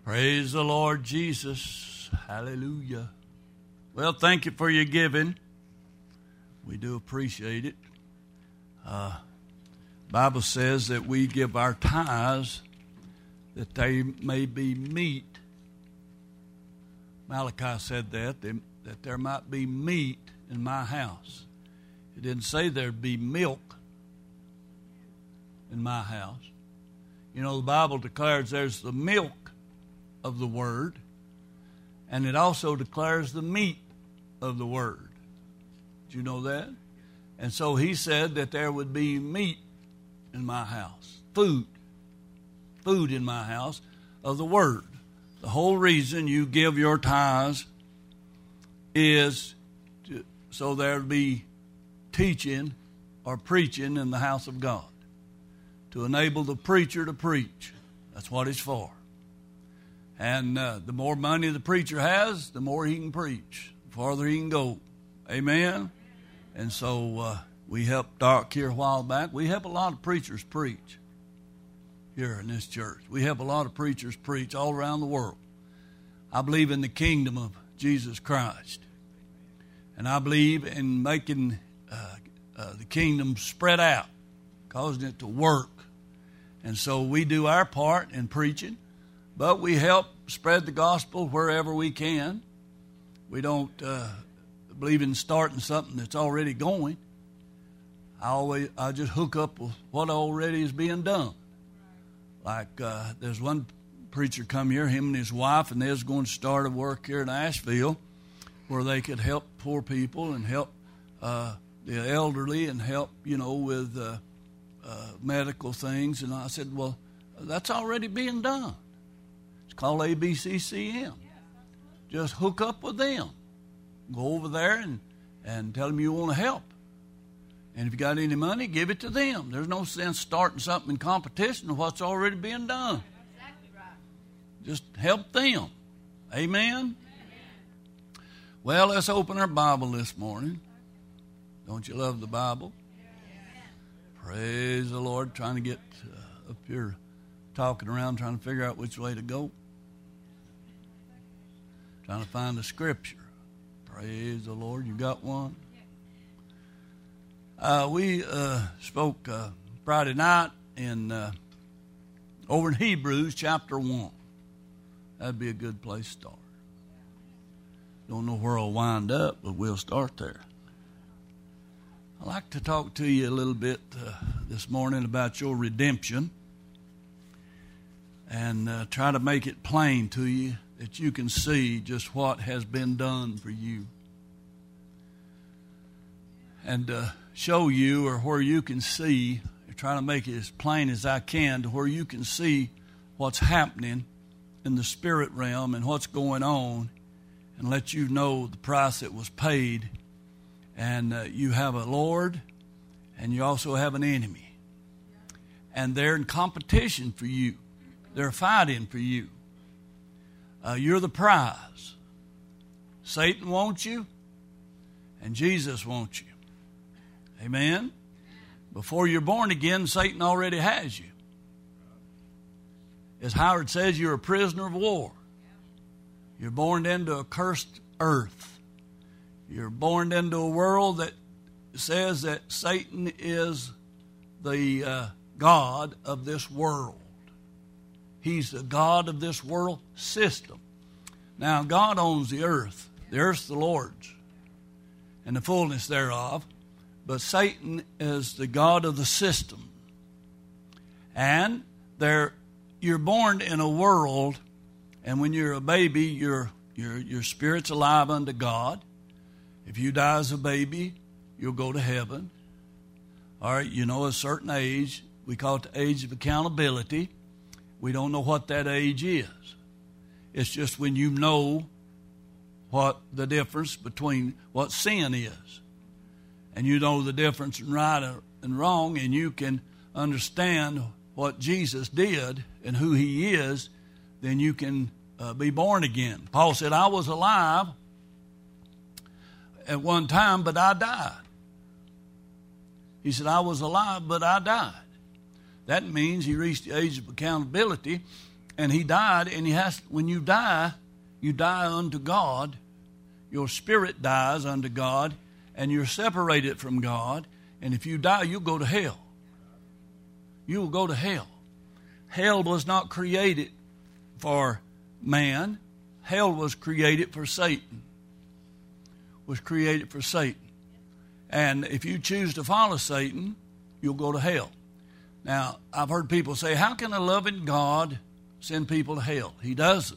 Praise the Lord Jesus. Hallelujah. Well, thank you for your giving. We do appreciate it. Bible says that we give our tithes that they may be meat. Malachi said that there might be meat in my house. It didn't say there'd be milk in my house. You know, the Bible declares there's the milk of the Word, and it also declares the meat of the Word. Did you know that? And so he said that there would be meat in my house, food in my house of the Word. The whole reason you give your tithes is so there'll be teaching or preaching in the house of God, to enable the preacher to preach. That's what it's for. And the more money the preacher has, the more he can preach, the farther he can go. Amen? And so we helped Doc here a while back. We help a lot of preachers preach here in this church. We help a lot of preachers preach all around the world. I believe in the kingdom of Jesus Christ. And I believe in making the kingdom spread out, causing it to work. And so we do our part in preaching, but we help spread the gospel wherever we can. We don't believe in starting something that's already going. I just hook up with what already is being done. Like there's one preacher come here, him and his wife, and they was going to start a work here in Asheville where they could help poor people and help the elderly and help, with medical things. And I said, well, that's already being done. It's called ABCCM. Just hook up with them. Go over there and tell them you want to help. And if you got any money, give it to them. There's no sense starting something in competition with what's already being done. Exactly right. Just help them. Amen? Well, let's open our Bible this morning. Don't you love the Bible? Praise the Lord. Trying to get up here talking around, trying to figure out which way to go. Trying to find the scripture. Praise the Lord. You got one? We spoke Friday night over in Hebrews chapter 1. That'd be a good place to start. Don't know where I'll wind up, but we'll start there. I'd like to talk to you a little bit this morning about your redemption and try to make it plain to you that you can see just what has been done for you. And show you, or where you can see, try to make it as plain as I can to where you can see what's happening in the spirit realm and what's going on, and let you know the price that was paid. And you have a Lord, and you also have an enemy. And they're in competition for you. They're fighting for you. You're the prize. Satan wants you, and Jesus wants you. Amen? Before you're born again, Satan already has you. As Howard says, you're a prisoner of war. You're born into a cursed earth. You're born into a world that says that Satan is the God of this world. He's the God of this world system. Now, God owns the earth. The earth's the Lord's and the fullness thereof. But Satan is the God of the system. And you're born in a world, and when you're a baby, your spirit's alive unto God. If you die as a baby, you'll go to heaven. All right, a certain age. We call it the age of accountability. We don't know what that age is. It's just when you know what the difference between what sin is. And you know the difference in right and wrong, and you can understand what Jesus did and who he is, then you can be born again. Paul said, I was alive at one time, but I died. He said, I was alive, but I died. That means he reached the age of accountability, And he died, and when you die unto God. Your spirit dies unto God, and you're separated from God. And if you die, you'll go to hell. You will go to hell. Hell was not created for man. Hell was created for Satan. Was created for Satan. And if you choose to follow Satan, you'll go to hell. Now, I've heard people say, how can a loving God send people to hell? He doesn't.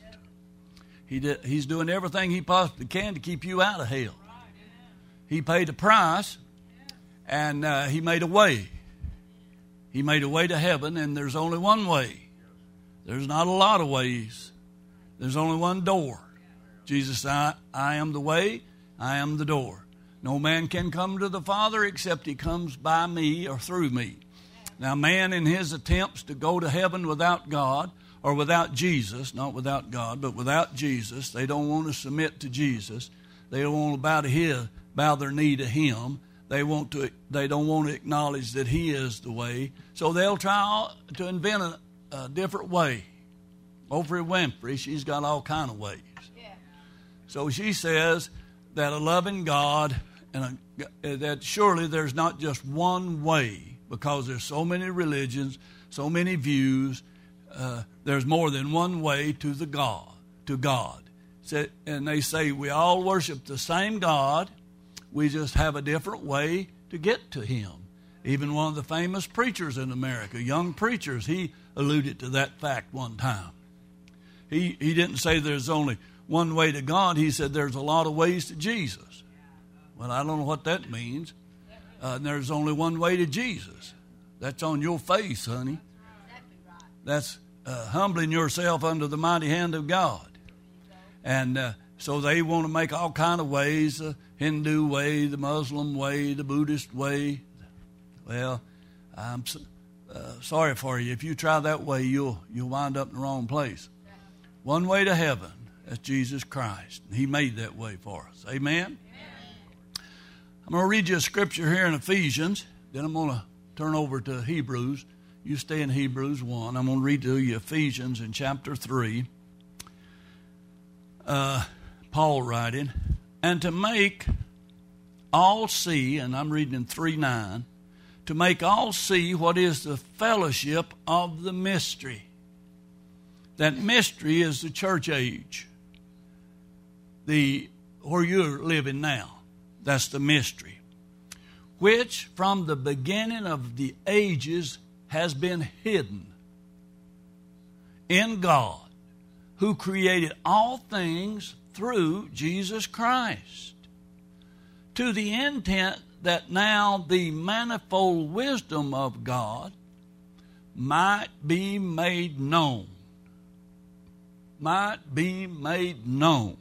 He's doing everything he possibly can to keep you out of hell. He paid a price, and he made a way. He made a way to heaven, and there's only one way. There's not a lot of ways. There's only one door. Jesus said, I am the way, I am the door. No man can come to the Father except he comes by me or through me. Now, man in his attempts to go to heaven without God, or without Jesus, not without God, but without Jesus. They don't want to submit to Jesus. They don't want to bow their knee to him. They don't want to acknowledge that he is the way. So they'll try to invent a different way. Oprah Winfrey, she's got all kind of ways. Yeah. So she says that a loving God, and that surely there's not just one way, because there's so many religions, so many views. There's more than one way to God. And they say we all worship the same God. We just have a different way to get to him. Even one of the famous preachers in America, young preachers, he alluded to that fact one time. He didn't say there's only one way to God. He said there's a lot of ways to Jesus. Well, I don't know what that means. There's only one way to Jesus. That's on your face, honey. That's humbling yourself under the mighty hand of God. And so they want to make all kind of ways, the Hindu way, the Muslim way, the Buddhist way. Well, I'm sorry for you. If you try that way, you'll wind up in the wrong place. One way to heaven, that's Jesus Christ. He made that way for us. Amen? I'm going to read you a scripture here in Ephesians. Then I'm going to turn over to Hebrews. You stay in Hebrews 1. I'm going to read to you Ephesians in chapter 3. Paul writing, and to make all see, and I'm reading in 3:9, to make all see what is the fellowship of the mystery. That mystery is the church age. Where you're living now. That's the mystery. Which from the beginning of the ages has been hidden in God, who created all things through Jesus Christ, to the intent that now the manifold wisdom of God might be made known. Might be made known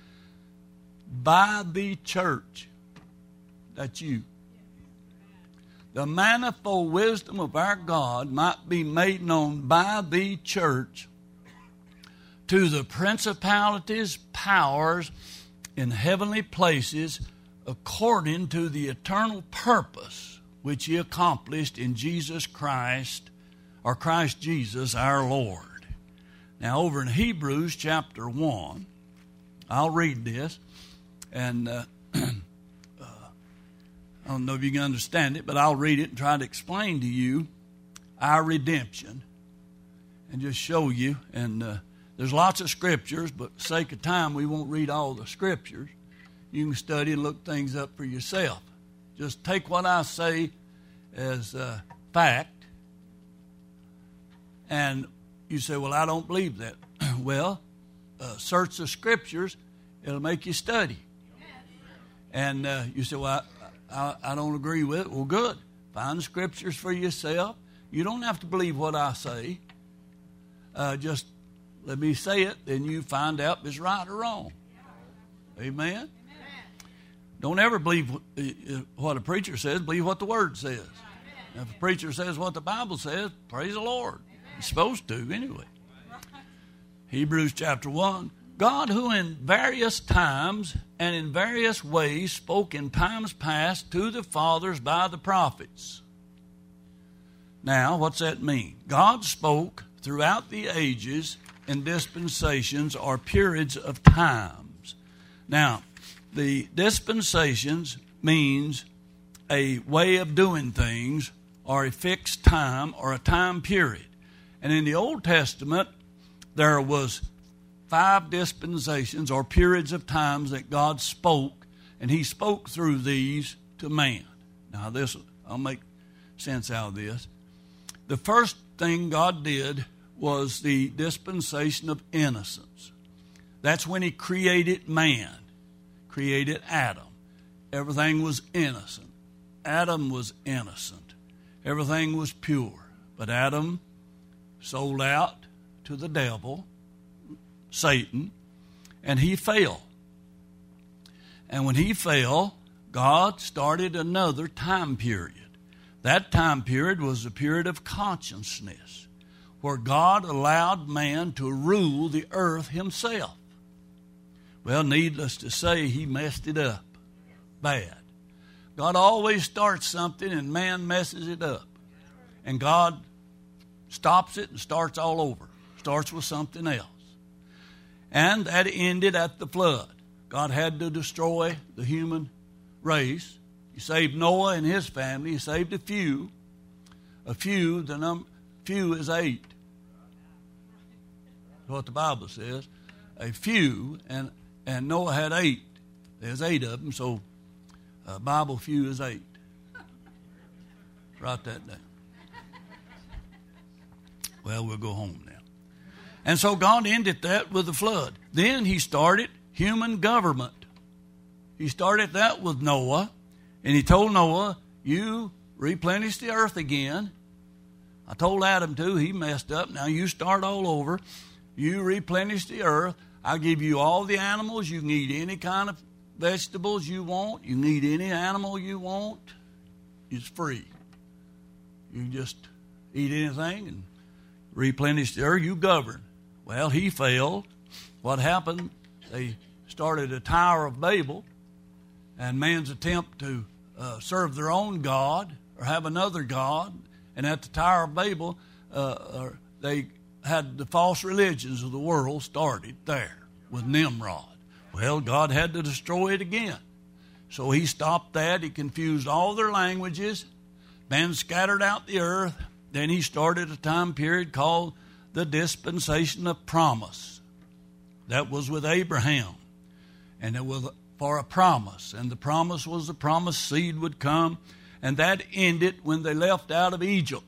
by the church. That's you. The manifold wisdom of our God might be made known by the church to the principalities, powers in heavenly places, according to the eternal purpose which he accomplished in Jesus Christ, or Christ Jesus our Lord. Now over in Hebrews chapter 1, I'll read this, and I don't know if you can understand it, but I'll read it and try to explain to you our redemption and just show you. And there's lots of scriptures, but for the sake of time, we won't read all the scriptures. You can study and look things up for yourself. Just take what I say as fact. And you say, well, I don't believe that. Well, search the scriptures. It'll make you study. And you say, well, I don't agree with it. Well, good. Find the scriptures for yourself. You don't have to believe what I say. Just let me say it, then you find out if it's right or wrong. Amen? Don't ever believe what a preacher says. Believe what the Word says. If a preacher says what the Bible says, praise the Lord. He's supposed to anyway. Hebrews chapter 1. God, who in various times and in various ways spoke in times past to the fathers by the prophets. Now, what's that mean? God spoke throughout the ages and dispensations are periods of times. Now, the dispensations means a way of doing things or a fixed time or a time period. And in the Old Testament, there was 5 dispensations or periods of times that God spoke, and he spoke through these to man. Now, I'll make sense out of this. The first thing God did was the dispensation of innocence. That's when he created man, created Adam. Everything was innocent. Adam was innocent. Everything was pure. But Adam sold out to the devil, Satan, and he fell. And when he fell, God started another time period. That time period was a period of consciousness, where God allowed man to rule the earth himself. Well, needless to say, he messed it up bad. God always starts something and man messes it up. And God stops it and starts all over. Starts with something else. And that ended at the flood. God had to destroy the human race. He saved Noah and his family. He saved a few. Few is 8. That's what the Bible says. A few, and Noah had 8. There's 8 of them, so Bible few is 8. Write that down. Well, we'll go home now. And so God ended that with the flood. Then he started human government. He started that with Noah. And he told Noah, you replenish the earth again. I told Adam too, he messed up. Now you start all over. You replenish the earth. I'll give you all the animals. You can eat any kind of vegetables you want. You can eat any animal you want. It's free. You can just eat anything and replenish the earth. You govern. Well, he failed. What happened? They started a Tower of Babel, and man's attempt to serve their own God or have another God. And at the Tower of Babel, they had the false religions of the world started there with Nimrod. Well, God had to destroy it again. So he stopped that. He confused all their languages. Man scattered out the earth. Then he started a time period called the dispensation of promise. That was with Abraham. And it was for a promise. And the promise was the promised seed would come. And that ended when they left out of Egypt.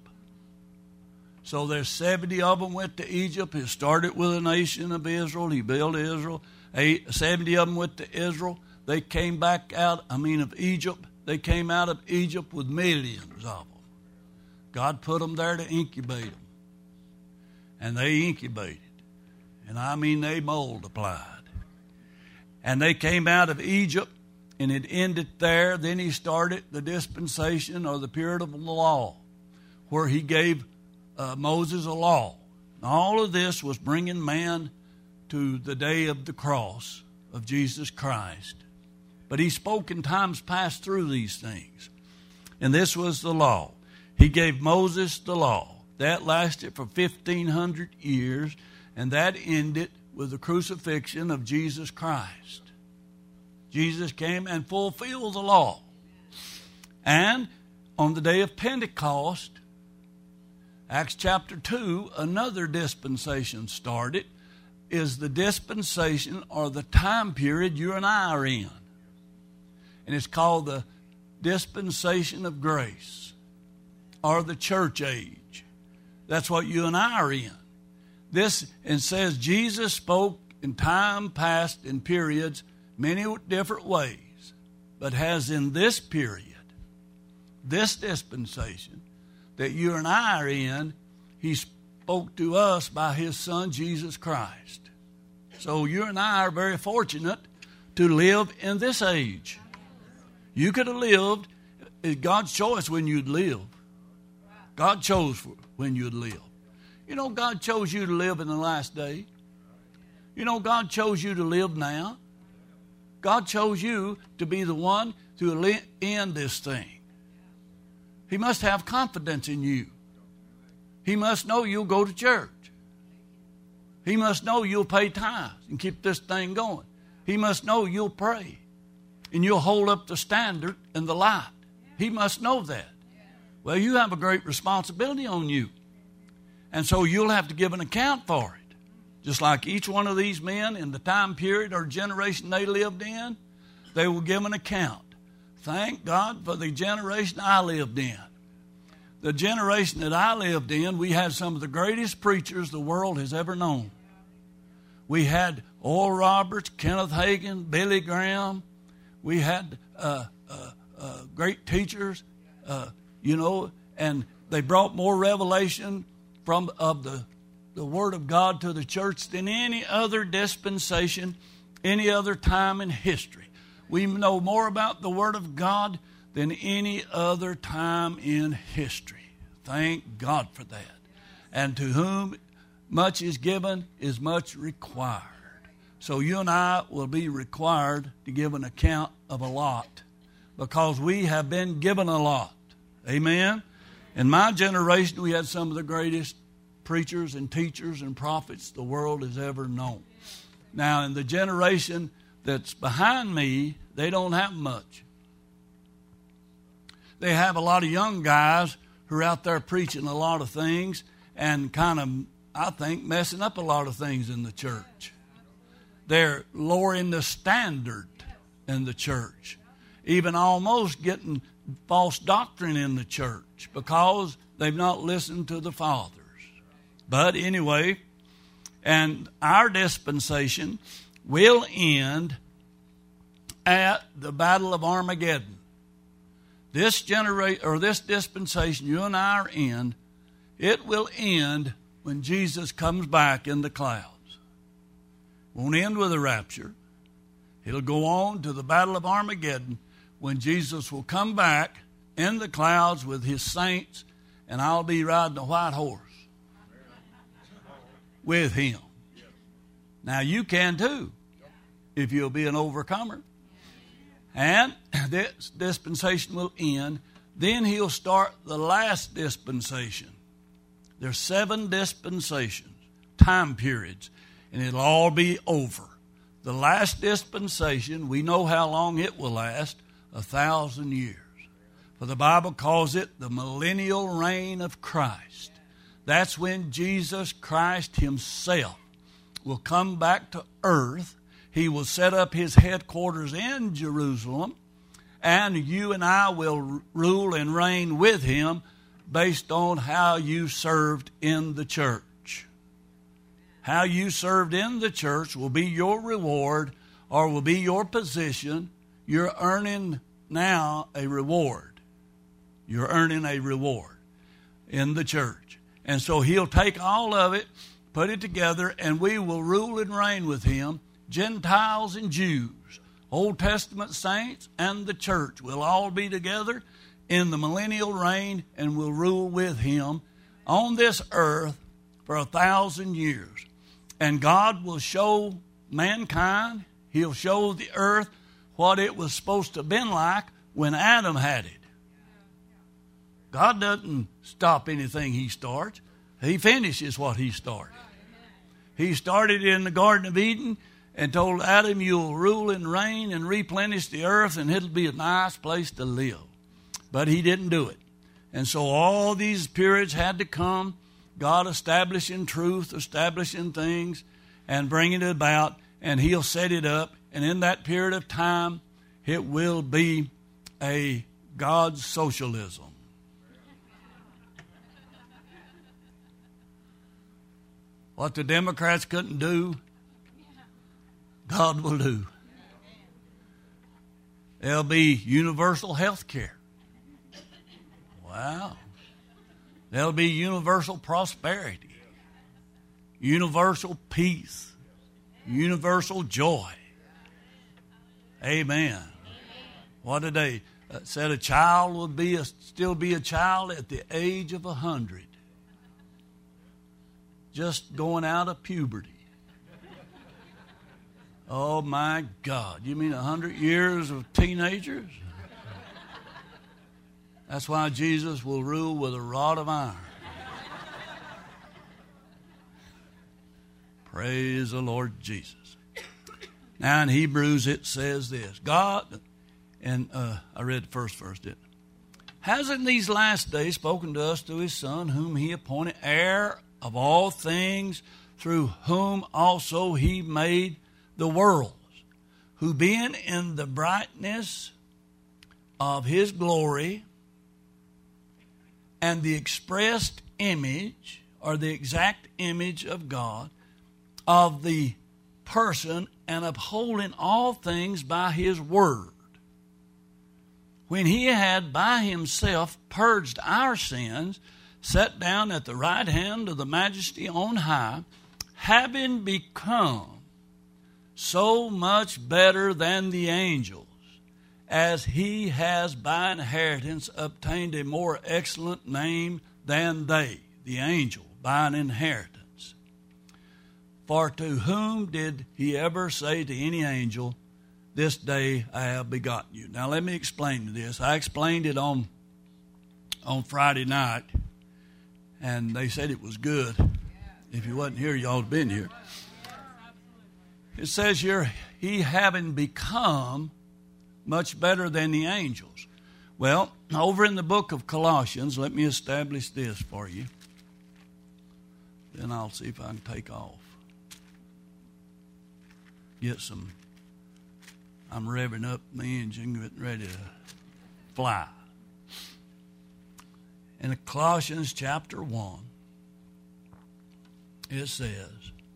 So there's 70 of them went to Egypt. It started with the nation of Israel. He built Israel. 70 of them went to Israel. They came back out, of Egypt. They came out of Egypt with millions of them. God put them there to incubate them. And they incubated. And they multiplied. And they came out of Egypt, and it ended there. Then he started the dispensation or the period of the law, where he gave Moses a law. All of this was bringing man to the day of the cross of Jesus Christ. But he spoke in times past through these things. And this was the law. He gave Moses the law. That lasted for 1,500 years, and that ended with the crucifixion of Jesus Christ. Jesus came and fulfilled the law. And on the day of Pentecost, Acts chapter 2, another dispensation started, is the dispensation or the time period you and I are in. And it's called the dispensation of grace or the church age. That's what you and I are in. This, it says Jesus spoke in time past in periods many different ways, but has in this period, this dispensation that you and I are in, he spoke to us by his son Jesus Christ. So you and I are very fortunate to live in this age. You could have lived, it's God's choice when you'd live. God chose when you'd live. You know, God chose you to live in the last day. You know, God chose you to live now. God chose you to be the one to end this thing. He must have confidence in you. He must know you'll go to church. He must know you'll pay tithes and keep this thing going. He must know you'll pray and you'll hold up the standard and the light. He must know that. Well, you have a great responsibility on you. And so you'll have to give an account for it. Just like each one of these men in the time period or generation they lived in, they will give an account. Thank God for the generation I lived in. The generation that I lived in, we had some of the greatest preachers the world has ever known. We had Oral Roberts, Kenneth Hagin, Billy Graham. We had great teachers, and they brought more revelation of the Word of God to the church than any other dispensation, any other time in history. We know more about the Word of God than any other time in history. Thank God for that. And to whom much is given is much required. So you and I will be required to give an account of a lot because we have been given a lot. Amen? In my generation, we had some of the greatest preachers and teachers and prophets the world has ever known. Now, in the generation that's behind me, they don't have much. They have a lot of young guys who are out there preaching a lot of things and kind of, I think, messing up a lot of things in the church. They're lowering the standard in the church, even almost getting false doctrine in the church because they've not listened to the fathers. But anyway, and our dispensation will end at the Battle of Armageddon. This dispensation you and I are in, it will end when Jesus comes back in the clouds. Won't end with a rapture. It'll go on to the Battle of Armageddon when Jesus will come back in the clouds with his saints, and I'll be riding a white horse with him. Now you can too, if you'll be an overcomer. And this dispensation will end. Then he'll start the last dispensation. There's 7 dispensations, time periods, and it'll all be over. The last dispensation, we know how long it will last, 1,000 years. For the Bible calls it the millennial reign of Christ. That's when Jesus Christ himself will come back to earth. He will set up his headquarters in Jerusalem, and you and I will rule and reign with him based on how you served in the church. How you served in the church will be your reward or will be your position. You're earning now a reward. You're earning a reward in the church. And so he'll take all of it, put it together, and we will rule and reign with him. Gentiles and Jews, Old Testament saints, and the church will all be together in the millennial reign and will rule with him on this earth for 1,000 years. And God will show mankind, he'll show the earth what it was supposed to have been like when Adam had it. God doesn't stop anything he starts. He finishes what he started. He started in the Garden of Eden and told Adam, you'll rule and reign and replenish the earth, and it'll be a nice place to live. But he didn't do it. And so all these periods had to come, God establishing truth, establishing things, and bringing it about, and he'll set it up. And in that period of time, it will be a God's socialism. What the Democrats couldn't do, God will do. There'll be universal health care. Wow. There'll be universal prosperity, universal peace, universal joy. Amen. What a day. Said a child would still be a child at the age of 100. Just going out of puberty. Oh my God. You mean 100 years of teenagers? That's why Jesus will rule with a rod of iron. Praise the Lord Jesus. Now in Hebrews it says this. God, and I read the first verse, didn't I? Has in these last days spoken to us through his Son, whom he appointed heir of all things, through whom also he made the worlds, who being in the brightness of his glory and the expressed image, or the exact image of God, of the person, and upholding all things by his word, when he had by himself purged our sins, sat down at the right hand of the Majesty on high, having become so much better than the angels, as he has by inheritance obtained a more excellent name than they, the angel, by an inheritance. For to whom did he ever say to any angel, this day I have begotten you? Now let me explain this. I explained it on Friday night, and they said it was good. If you wasn't here, you ought to have been here. It says here, he having become much better than the angels. Well, over in the book of Colossians, let me establish this for you. Then I'll see if I can take off. I'm revving up the engine, getting ready to fly. In Colossians chapter 1, it says,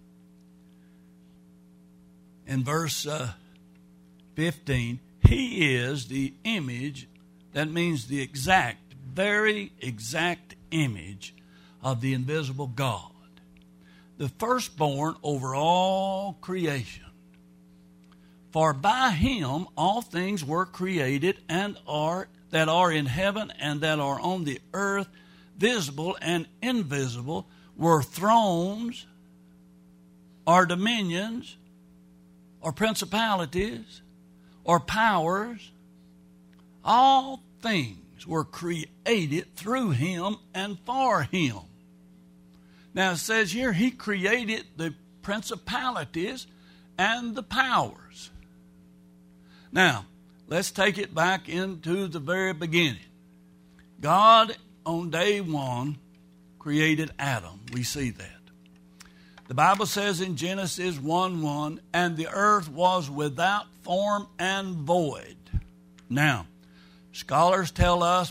in verse 15, he is the image, that means the exact, very exact image of the invisible God, the firstborn over all creation. For by him all things were created and that are in heaven and that are on the earth, visible and invisible, were thrones or dominions or principalities or powers. All things were created through him and for him. Now it says here he created the principalities and the powers. Now, let's take it back into the very beginning. God, on day one, created Adam. We see that. The Bible says in Genesis 1:1, and the earth was without form and void. Now, scholars tell us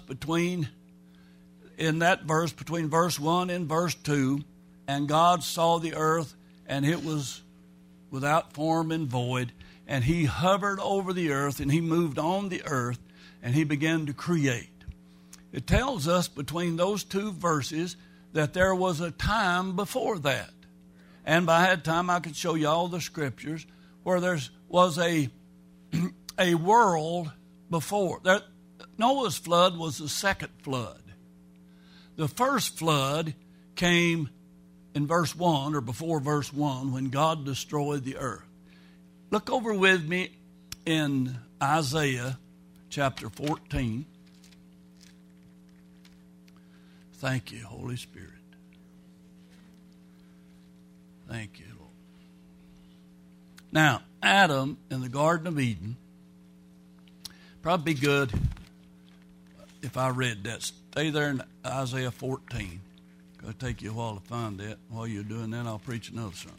in that verse, between verse 1 and verse 2, and God saw the earth, and it was without form and void, and he hovered over the earth, and he moved on the earth, and he began to create. It tells us between those two verses that there was a time before that. And by that time, I could show you all the scriptures where there was a world before. Noah's flood was the second flood. The first flood came in verse 1, or before verse 1, when God destroyed the earth. Look over with me in Isaiah chapter 14. Thank you, Holy Spirit. Thank you, Lord. Now, Adam in the Garden of Eden, probably be good if I read that. Stay there in Isaiah 14. It'll take you a while to find that. While you're doing that, I'll preach another sermon.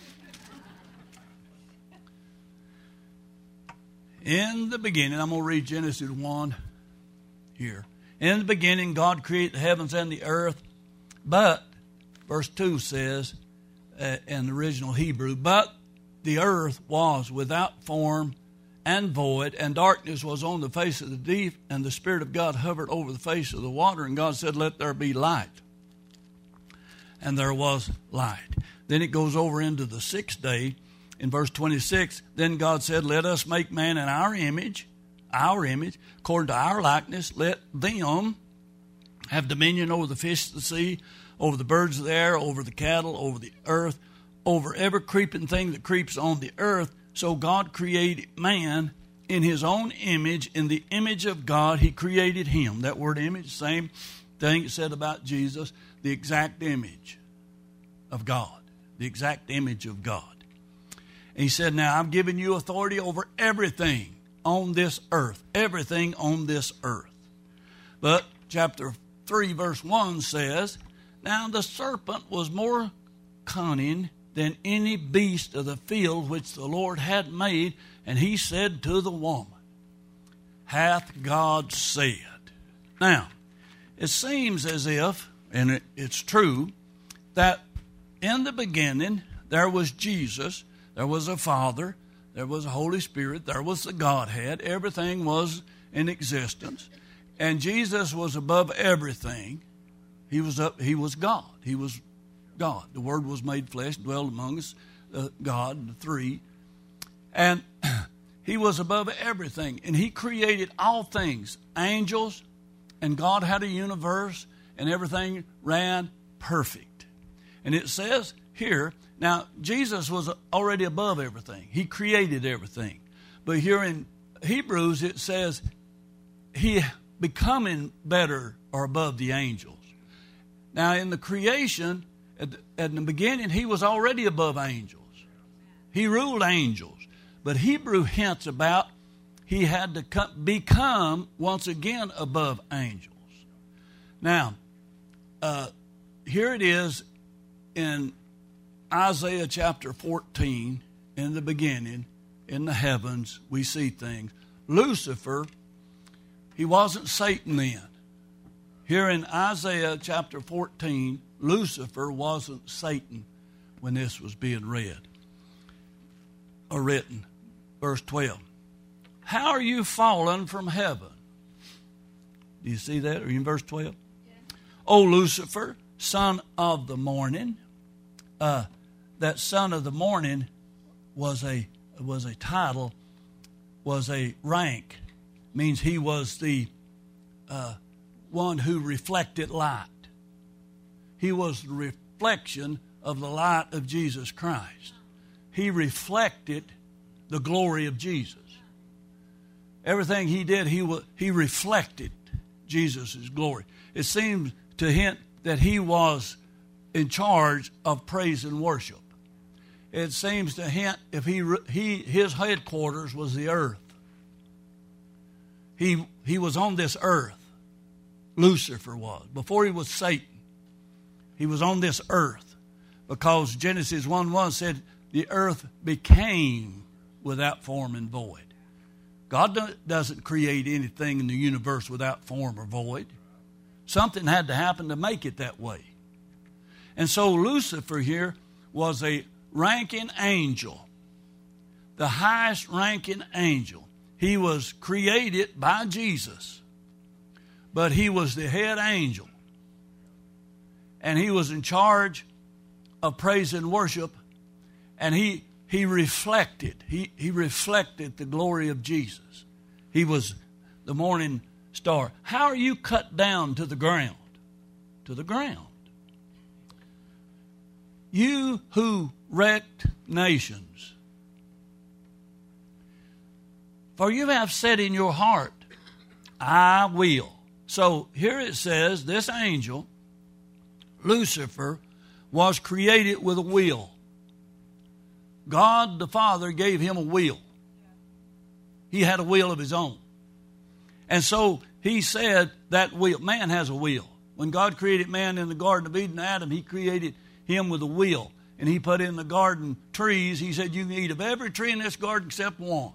In the beginning, I'm going to read Genesis 1 here. In the beginning, God created the heavens and the earth. But, verse 2 says, in the original Hebrew, but the earth was without form and void, and darkness was on the face of the deep, and the Spirit of God hovered over the face of the water, and God said, let there be light. And there was light. Then it goes over into the sixth day. In verse 26, then God said, let us make man in our image, according to our likeness. Let them have dominion over the fish of the sea, over the birds of the air, over the cattle, over the earth, over every creeping thing that creeps on the earth. So God created man in his own image. In the image of God, he created him. That word image, same thing it said about Jesus, the exact image of God. the exact image of God. And he said, now I've given you authority over everything on this earth. Everything on this earth. But chapter 3 verse 1 says, now the serpent was more cunning than any beast of the field which the Lord had made. And he said to the woman, hath God said? Now, it seems as if, and it's true, that in the beginning there was Jesus, there was a Father, there was a Holy Spirit, there was the Godhead. Everything was in existence. And Jesus was above everything. He was God. He was God. The Word was made flesh, dwelled among us, God, the three. And he was above everything. And he created all things, angels, and God had a universe, and everything ran perfect. And it says here, now Jesus was already above everything. He created everything. But here in Hebrews it says he becoming better or above the angels. Now in the creation, at the beginning, he was already above angels. He ruled angels. But Hebrew hints about he had to become once again above angels. Now, here it is in Isaiah chapter 14, in the beginning, in the heavens, we see things. Lucifer, he wasn't Satan then. Here in Isaiah chapter 14, Lucifer wasn't Satan when this was being read or written. Verse 12. How are you fallen from heaven? Do you see that? Are you in verse 12? Yeah. O Lucifer, son of the morning. That son of the morning was a title, was a rank. Means he was the one who reflected light. He was the reflection of the light of Jesus Christ. He reflected the glory of Jesus. Everything he did, he reflected Jesus' glory. It seems to hint that he was in charge of praise and worship. It seems to hint if his headquarters was the earth. He was on this earth. Lucifer was. Before he was Satan, he was on this earth. Because Genesis 1:1 said the earth became without form and void. God doesn't create anything in the universe without form or void. Something had to happen to make it that way. And so Lucifer here was a ranking angel, the highest ranking angel. He was created by Jesus, but he was the head angel. And he was in charge of praise and worship, and he reflected. He reflected the glory of Jesus. He was the morning star. How are you cut down to the ground? To the ground. You who wrecked nations. For you have said in your heart, I will. So here it says, this angel, Lucifer, was created with a will. God the Father gave him a will. He had a will of his own. And so he said that will, man has a will. When God created man in the Garden of Eden, Adam, he created him with a will. And he put in the garden trees. He said, you can eat of every tree in this garden except one.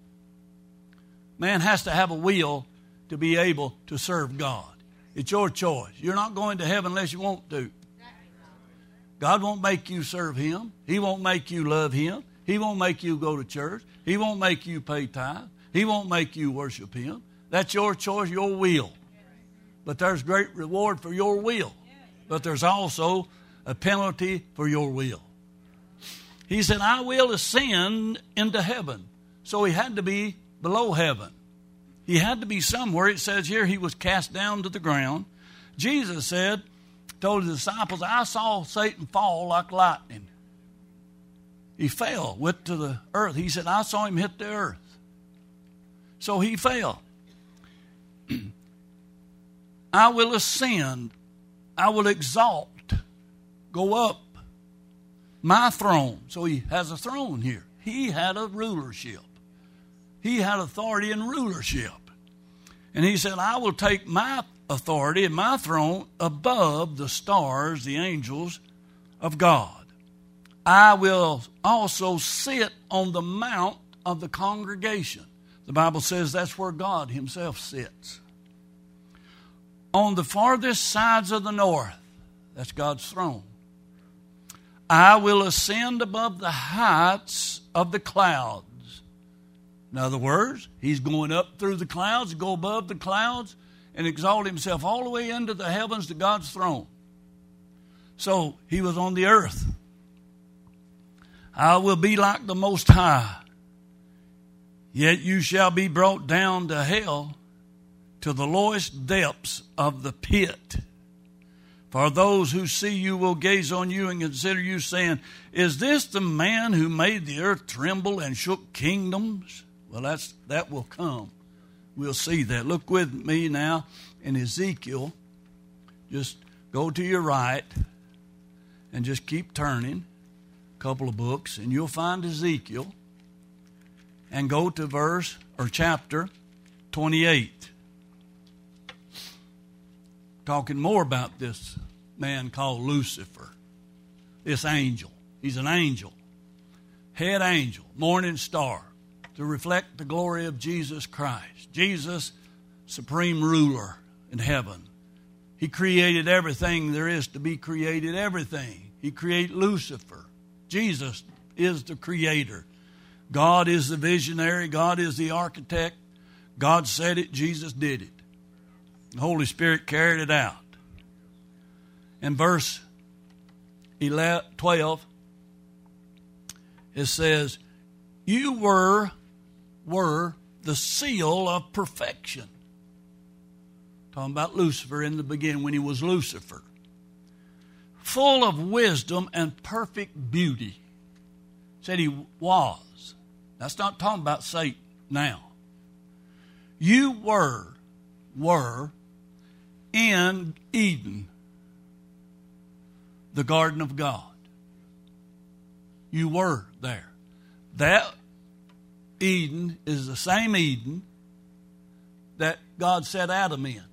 Man has to have a will to be able to serve God. It's your choice. You're not going to heaven unless you want to. God won't make you serve him. He won't make you love him. He won't make you go to church. He won't make you pay tithe. He won't make you worship him. That's your choice, your will. But there's great reward for your will. But there's also a penalty for your will. He said, I will ascend into heaven. So he had to be below heaven. He had to be somewhere. It says here he was cast down to the ground. Jesus said, told his disciples, I saw Satan fall like lightning. He fell, went to the earth. He said, I saw him hit the earth. So he fell. I will ascend. I will exalt. Go up. my throne. So he has a throne here. He had a rulership. He had authority and rulership. And he said, I will take my authority and my throne above the stars, the angels of God. I will also sit on the mount of the congregation. The Bible says that's where God himself sits. On the farthest sides of the north, that's God's throne. I will ascend above the heights of the clouds. In other words, he's going up through the clouds, go above the clouds, and exalt himself all the way into the heavens to God's throne. So he was on the earth. I will be like the Most High, yet you shall be brought down to hell, to the lowest depths of the pit. For those who see you will gaze on you and consider you, saying, is this the man who made the earth tremble and shook kingdoms? Well, that will come. We'll see that. Look with me now in Ezekiel. Just go to your right and just keep turning a couple of books, and you'll find Ezekiel. And go to verse or chapter 28. Talking more about this man called Lucifer, this angel. He's an angel, head angel, morning star, to reflect the glory of Jesus Christ. Jesus, supreme ruler in heaven. He created everything there is to be created, everything. He created Lucifer. Jesus is the creator. God is the visionary. God is the architect. God said it. Jesus did it. The Holy Spirit carried it out. In verse 12, it says, you were the seal of perfection. Talking about Lucifer in the beginning when he was Lucifer. Full of wisdom and perfect beauty. Said he was. That's not talking about Satan now. You were in Eden, the garden of God. You were there. That Eden is the same Eden that God set Adam in.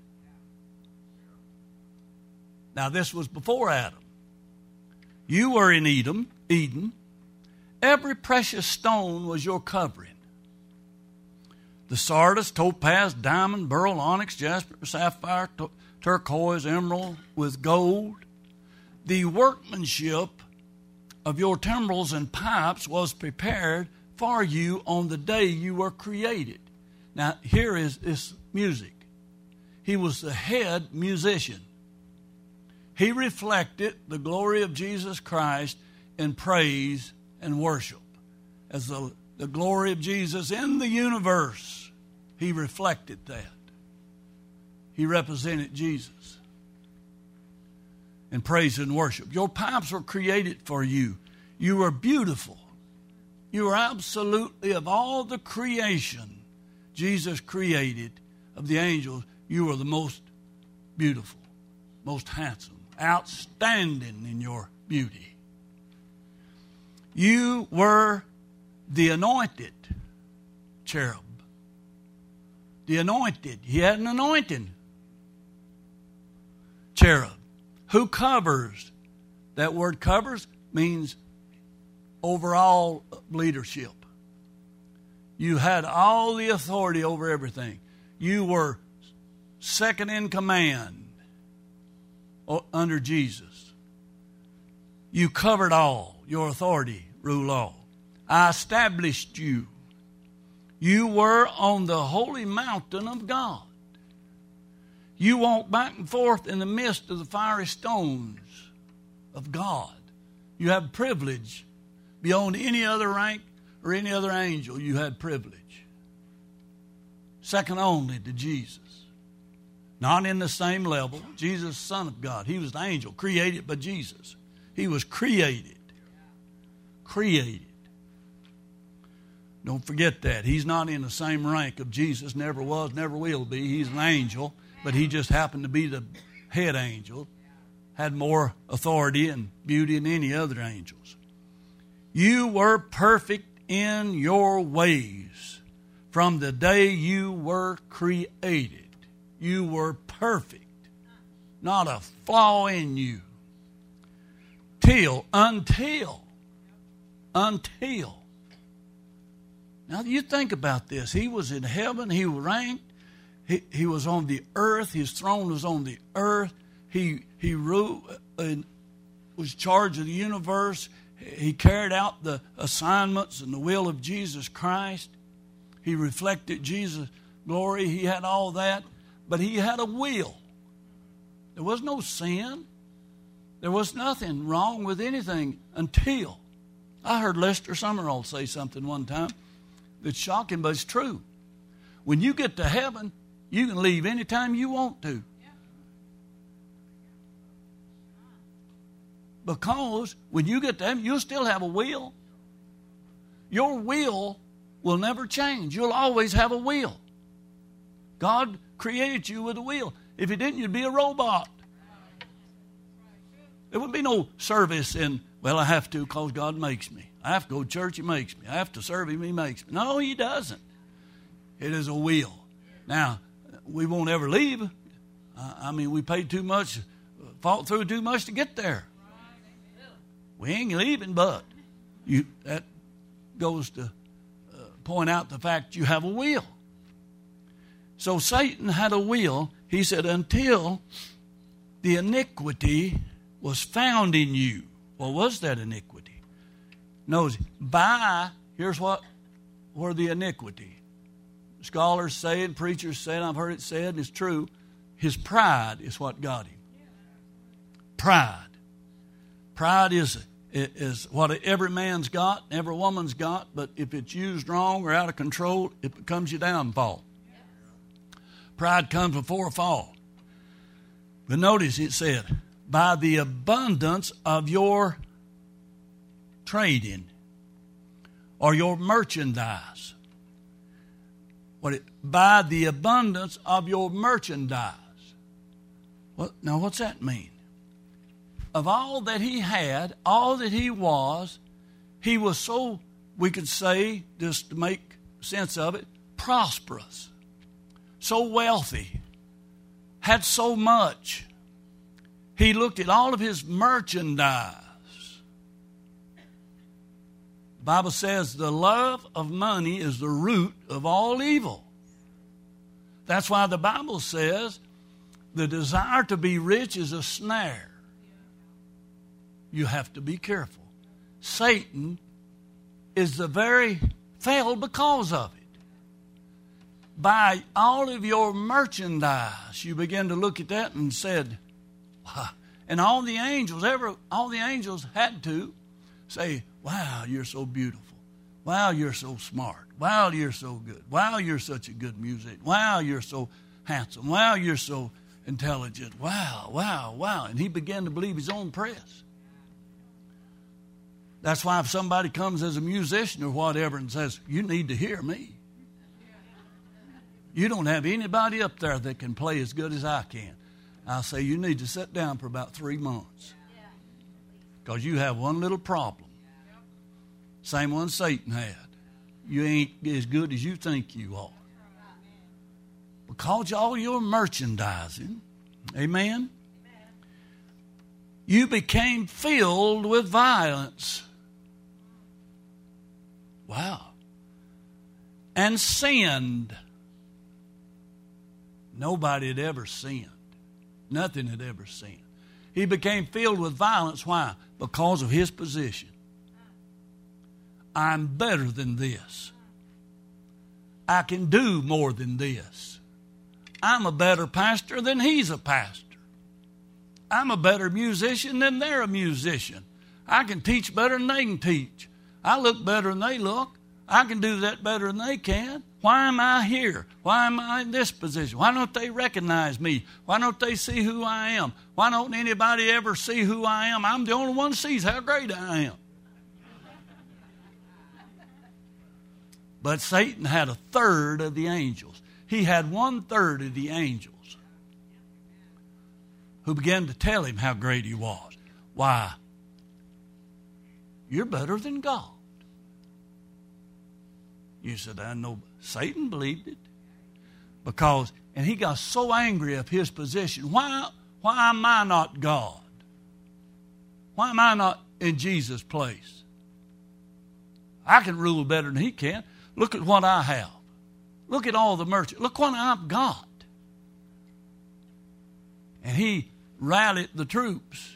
Now this was before Adam. You were in Eden. Every precious stone was your covering. The sardius, topaz, diamond, beryl, onyx, jasper, sapphire, turquoise, emerald with gold. The workmanship of your timbrels and pipes was prepared for you on the day you were created. Now, here is this music. He was the head musician. He reflected the glory of Jesus Christ in praise and worship. As the glory of Jesus in the universe, he reflected that. He represented Jesus in praise and worship. Your pipes were created for you. You were beautiful. You were absolutely, of all the creation Jesus created of the angels, you were the most beautiful, most handsome, outstanding in your beauty. You were the anointed cherub. The anointed. He had an anointing cherub who covers. That word covers means overall leadership. You had all the authority over everything. You were second in command under Jesus. You covered all. Your authority ruled all. I established you. You were on the holy mountain of God. You walked back and forth in the midst of the fiery stones of God. You have privilege beyond any other rank or any other angel. You had privilege. Second only to Jesus. Not in the same level. Jesus, Son of God. He was the angel created by Jesus. He was created. Created. Don't forget that. He's not in the same rank of Jesus. Never was, never will be. He's an angel, but he just happened to be the head angel. Had more authority and beauty than any other angels. You were perfect in your ways from the day you were created. You were perfect. Not a flaw in you. Until. Now you think about this. He was in heaven. He ranked. He was on the earth. His throne was on the earth. He ruled and was charged of the universe. He carried out the assignments and the will of Jesus Christ. He reflected Jesus' glory. He had all that. But he had a will. There was no sin. There was nothing wrong with anything until. I heard Lester Summerall say something one time that's shocking, but it's true. When you get to heaven, you can leave anytime you want to. Because when you get to heaven, you'll still have a will. Your will never change. You'll always have a will. God created you with a will. If He didn't, you'd be a robot. There would be no service in, well, I have to because God makes me. I have to go to church, He makes me. I have to serve Him, He makes me. No, He doesn't. It is a will. Now, we won't ever leave. We paid too much, fought through too much to get there. We ain't leaving, but that goes to point out the fact you have a will. So Satan had a will. He said, until the iniquity was found in you. What was that iniquity? Notice, here's where the iniquity. Scholars say it, preachers say it, I've heard it said, and it's true. His pride is what got him. Pride. Pride is what every man's got, every woman's got, but if it's used wrong or out of control, it becomes your downfall. Pride comes before a fall. But notice it said, by the abundance of your trading or your merchandise. By the abundance of your merchandise. Now what's that mean? Of all that he had, all that he was so, we could say, just to make sense of it, prosperous. So wealthy, had so much. He looked at all of his merchandise. The Bible says the love of money is the root of all evil. That's why the Bible says the desire to be rich is a snare. You have to be careful. Satan fell because of it. By all of your merchandise, you begin to look at that and said, wow. And all the angels had to say, wow, you're so beautiful. Wow, you're so smart. Wow, you're so good. Wow, you're such a good musician. Wow, you're so handsome. Wow, you're so intelligent. Wow, wow, wow. And he began to believe his own press. That's why if somebody comes as a musician or whatever and says, you need to hear me. You don't have anybody up there that can play as good as I can. I'll say you need to sit down for about 3 months. Because you have one little problem. Same one Satan had. You ain't as good as you think you are. Because all your merchandising, amen, you became filled with violence. Wow. And sinned. Nobody had ever sinned. Nothing had ever sinned. He became filled with violence. Why? Because of his position. I'm better than this. I can do more than this. I'm a better pastor than he's a pastor. I'm a better musician than they're a musician. I can teach better than they can teach. I look better than they look. I can do that better than they can. Why am I here? Why am I in this position? Why don't they recognize me? Why don't they see who I am? Why don't anybody ever see who I am? I'm the only one who sees how great I am. But Satan had 1/3 of the angels. He had 1/3 of the angels who began to tell him how great he was. Why? you're better than God. You said, I know. Satan believed it. And he got so angry of his position. Why am I not God? Why am I not in Jesus' place? I can rule better than he can. Look at what I have. Look at all the mercy. Look what I've got. And he rallied the troops.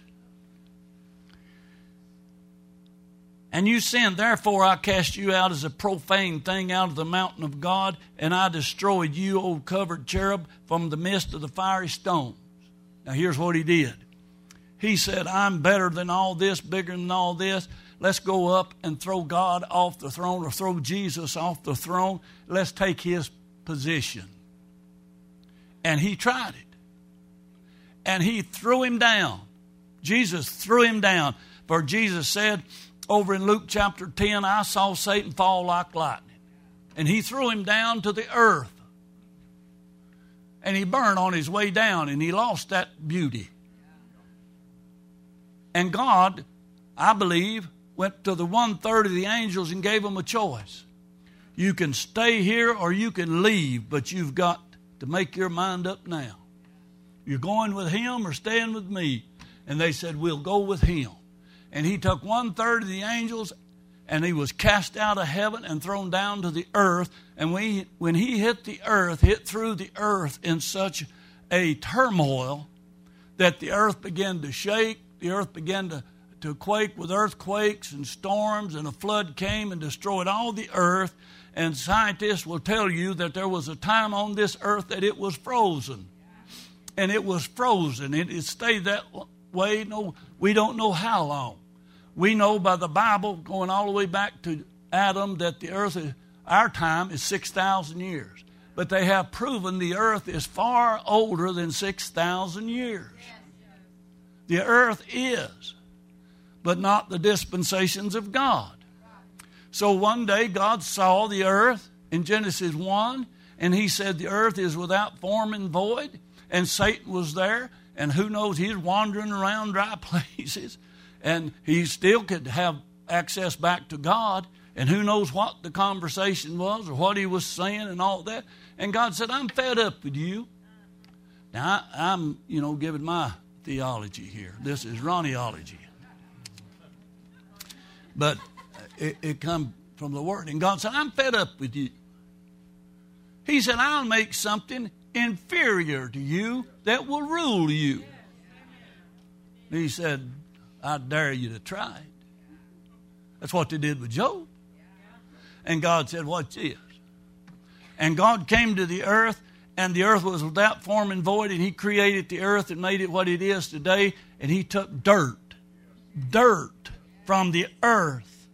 And you sinned, therefore I cast you out as a profane thing out of the mountain of God, and I destroyed you, O covered cherub, from the midst of the fiery stones. Now here's what he did. He said, I'm better than all this, bigger than all this. Let's go up and throw God off the throne, or throw Jesus off the throne. Let's take his position. And he tried it. And he threw him down. Jesus threw him down. For Jesus said, over in Luke chapter 10, I saw Satan fall like lightning. And he threw him down to the earth. And he burned on his way down, and he lost that beauty. And God, I believe, went to the 1/3 of the angels and gave them a choice. You can stay here or you can leave, but you've got to make your mind up now. You're going with him or staying with me? And they said, we'll go with him. And he took 1/3 of the angels, and he was cast out of heaven and thrown down to the earth. And when he hit the earth, hit through the earth in such a turmoil that the earth began to shake, the earth began to quake with earthquakes and storms, and a flood came and destroyed all the earth. And scientists will tell you that there was a time on this earth that it was frozen. And it was frozen. It stayed that way. No, we don't know how long. We know by the Bible, going all the way back to Adam, that the earth, our time, is 6,000 years. But they have proven the earth is far older than 6,000 years. The earth is, but not the dispensations of God. So one day God saw the earth in Genesis 1, and he said the earth is without form and void, and Satan was there, and who knows, he's wandering around dry places, and he still could have access back to God, and who knows what the conversation was or what he was saying and all that. And God said, I'm fed up with you. Now, I'm giving my theology here. This is Ronnieology. But it come from the Word. And God said, I'm fed up with you. He said, I'll make something inferior to you that will rule you. He said, I dare you to try it. That's what they did with Job. And God said, watch this. And God came to the earth, and the earth was without form and void, and he created the earth and made it what it is today. And he took dirt from the earth,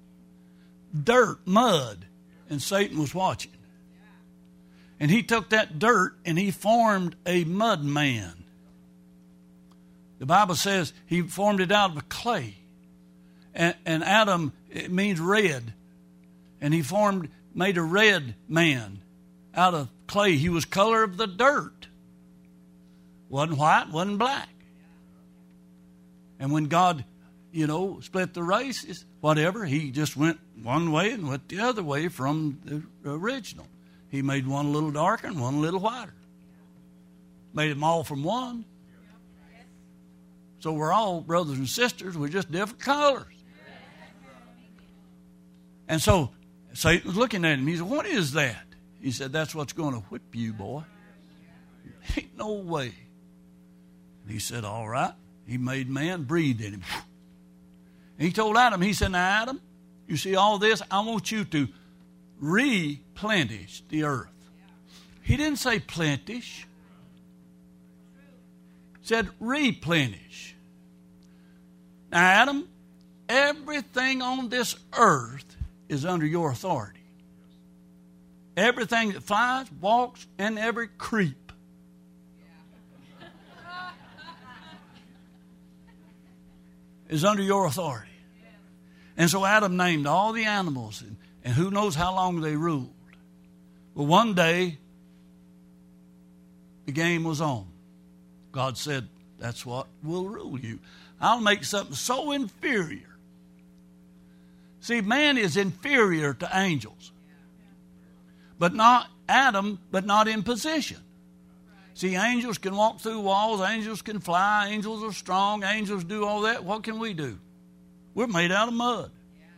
mud, and Satan was watching. And he took that dirt and he formed a mud man. The Bible says he formed it out of clay. And Adam, it means red. And he made a red man out of clay. He was color of the dirt. Wasn't white, wasn't black. And when God, split the races, whatever, he just went one way and went the other way from the original. He made one a little darker and one a little whiter. Made them all from one. So we're all brothers and sisters. We're just different colors. And so Satan was looking at him. He said, what is that? He said, that's what's going to whip you, boy. Ain't no way. And he said, all right. He made man, breathed in him. And he told Adam, he said, now Adam, you see all this? I want you to replenish the earth. He didn't say plenish. He said replenish. Now, Adam, everything on this earth is under your authority. Everything that flies, walks, and every creep. Is under your authority. And so Adam named all the animals, and who knows how long they ruled. Well, one day, the game was on. God said, that's what will rule you. I'll make something so inferior See, man is inferior to angels. But not Adam, but not in position. See, angels can walk through walls, angels can fly, angels are strong, angels do all that. What can we do? We're made out of mud.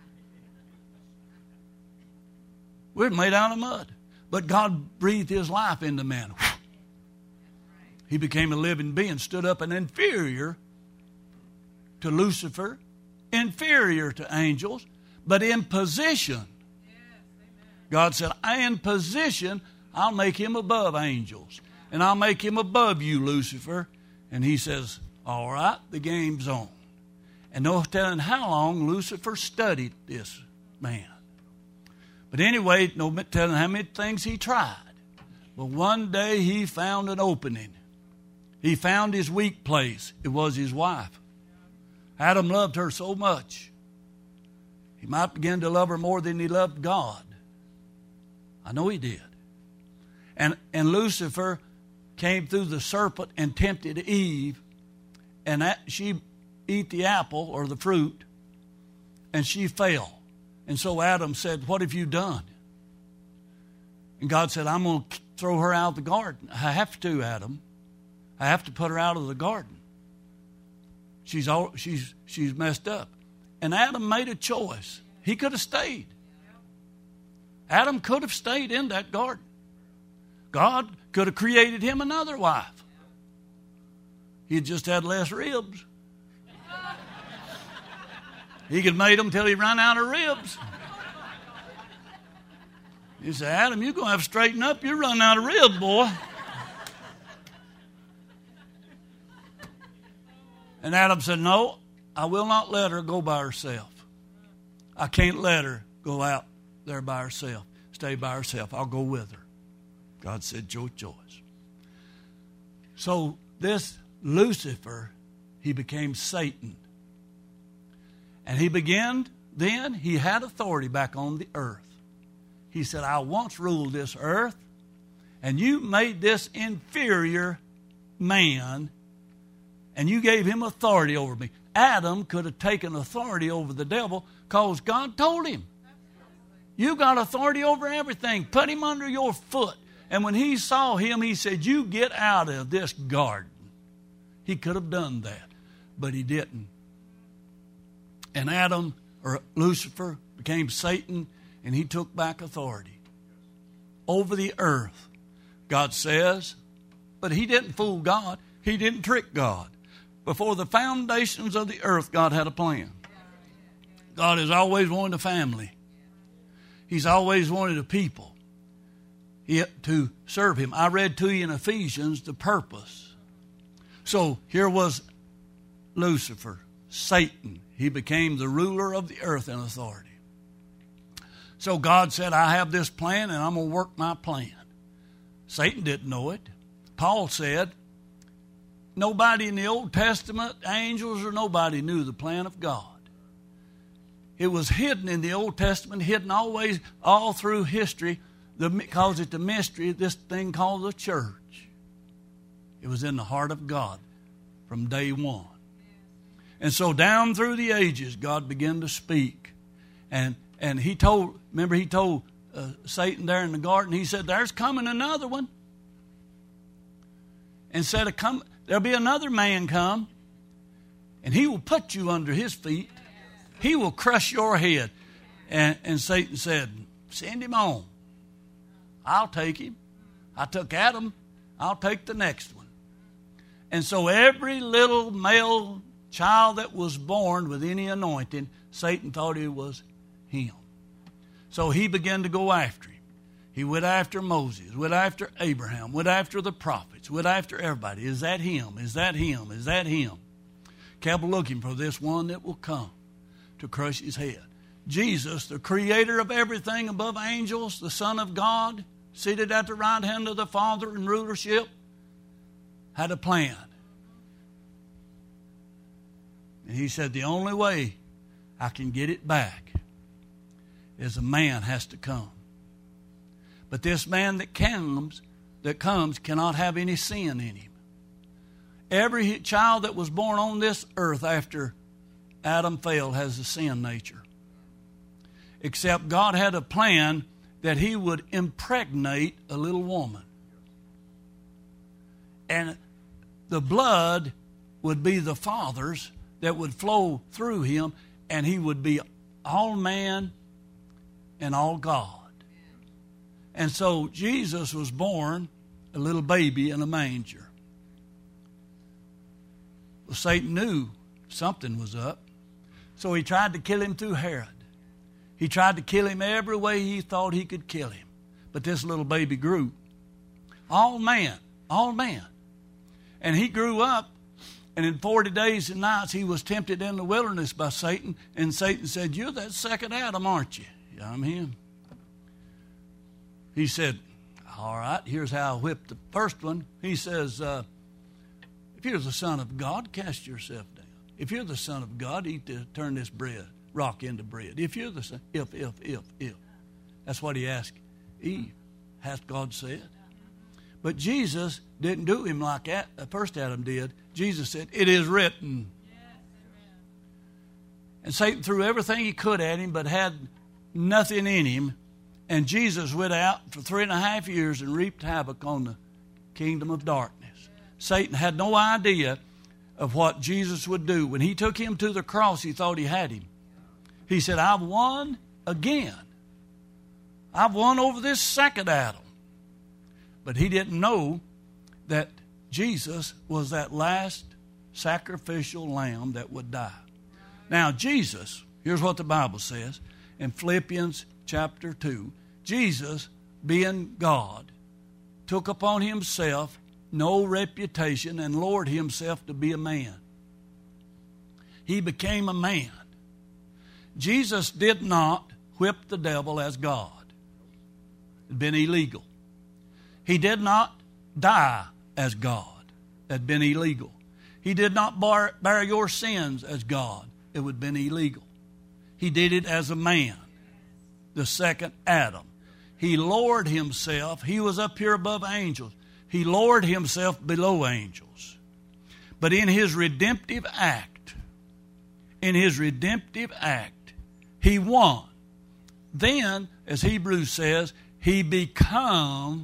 We're made out of mud. But God breathed his life into man. He became a living being, stood up and inferior to Lucifer, inferior to angels, but in position. God said, in position, I'll make him above angels. And I'll make him above you, Lucifer. And he says, all right, the game's on. And no telling how long Lucifer studied this man. But anyway, no telling how many things he tried. But one day he found an opening. He found his weak place. It was his wife. Adam loved her so much. He might begin to love her more than he loved God. I know he did. And Lucifer came through the serpent and tempted Eve. And she ate the apple or the fruit. And she fell. And so Adam said, what have you done? And God said, I'm going to throw her out of the garden. I have to, Adam. I have to put her out of the garden. She's messed up. And Adam made a choice. He could have stayed. Adam could have stayed in that garden. God could have created him another wife. He just had less ribs. He could have made them till he ran out of ribs. He said, Adam, you're going to have to straighten up. You're running out of ribs, boy. And Adam said, no, I will not let her go by herself. I can't let her go out there by herself, stay by herself. I'll go with her. God said, your choice. So this Lucifer, he became Satan. And he had authority back on the earth. He said, I once ruled this earth, and you made this inferior man, and you gave him authority over me. Adam could have taken authority over the devil because God told him, you got authority over everything. Put him under your foot. And when he saw him, he said, you get out of this garden. He could have done that, but he didn't. And Adam, or Lucifer, became Satan, and he took back authority over the earth. God says, but he didn't fool God. He didn't trick God. Before the foundations of the earth, God had a plan. God has always wanted a family. He's always wanted a people to serve him. I read to you in Ephesians the purpose. So here was Lucifer, Satan. He became the ruler of the earth in authority. So God said, I have this plan and I'm going to work my plan. Satan didn't know it. Paul said, nobody in the Old Testament, angels or nobody, knew the plan of God. It was hidden in the Old Testament, hidden always, all through history, because it's a mystery, this thing called the church. It was in the heart of God from day one. And so down through the ages, God began to speak. And he told Satan there in the garden, he said, there's coming another one. And said, there'll be another man come, and he will put you under his feet. He will crush your head. And Satan said, send him on. I'll take him. I took Adam. I'll take the next one. And so every little male child that was born with any anointing, Satan thought it was him. So he began to go after him. He went after Moses, went after Abraham, went after the prophets, went after everybody. Is that him? Is that him? Is that him? Kept looking for this one that will come to crush his head. Jesus, the creator of everything above angels, the Son of God, seated at the right hand of the Father in rulership, had a plan. And he said, the only way I can get it back is a man has to come. But this man that comes cannot have any sin in him. Every child that was born on this earth after Adam fell has a sin nature. except God had a plan that he would impregnate a little woman. And the blood would be the Father's that would flow through him, and he would be all man and all God. And so Jesus was born a little baby in a manger. Well, Satan knew something was up, so he tried to kill him through Herod. He tried to kill him every way he thought he could kill him. But this little baby grew. All man. And he grew up, and in 40 days and nights he was tempted in the wilderness by Satan. And Satan said, "You're that second Adam, aren't you?" "Yeah, I'm him." He said, "All right, here's how I whipped the first one." He says, "If you're the Son of God, cast yourself down. If you're the Son of God, turn this rock into bread. If you're the Son, if. That's what he asked Eve. Hath God said? But Jesus didn't do him like first Adam did. Jesus said, "It is written." And Satan threw everything he could at him, but had nothing in him. And Jesus went out for 3.5 years and reaped havoc on the kingdom of darkness. Satan had no idea of what Jesus would do. When he took him to the cross, he thought he had him. He said, "I've won again. I've won over this second Adam." But he didn't know that Jesus was that last sacrificial lamb that would die. Now, Jesus, here's what the Bible says in Philippians chapter 2. Jesus, being God, took upon himself no reputation and lowered himself to be a man. He became a man. Jesus did not whip the devil as God. It had been illegal. He did not die as God. It had been illegal. He did not bear your sins as God. It would have been illegal. He did it as a man, the second Adam. He lowered himself. He was up here above angels. He lowered himself below angels. But in his redemptive act, he won. Then, as Hebrews says, he become